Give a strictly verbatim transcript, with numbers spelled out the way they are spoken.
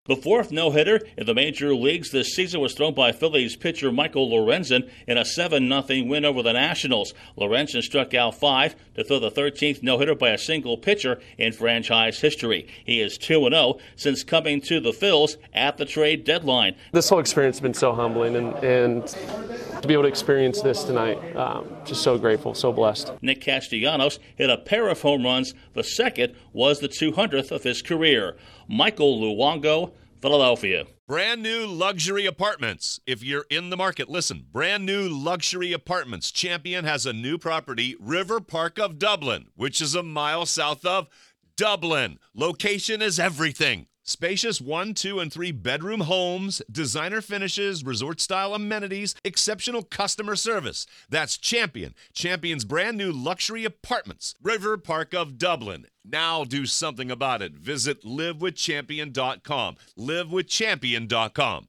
The fourth no-hitter in the major leagues this season was thrown by Phillies pitcher Michael Lorenzen in a seven nothing win over the Nationals. Lorenzen struck out five to throw the thirteenth no-hitter by a single pitcher in franchise history. He is two and oh since coming to the Phils at the trade deadline. This whole experience has been so humbling, and, and to be able to experience this tonight, um, just so grateful, so blessed. Nick Castellanos hit a pair of home runs. The second was the two hundredth of his career. Michael Luongo, Philadelphia. Brand new luxury apartments. If you're in the market, listen. Brand new luxury apartments. Champion has a new property, River Park of Dublin, which is a mile south of Dublin. Location is everything. Spacious one, two, and three bedroom homes, designer finishes, resort-style amenities, exceptional customer service. That's Champion. Champion's brand new luxury apartments. River Park of Dublin. Now do something about it. Visit live with champion dot com. live with champion dot com.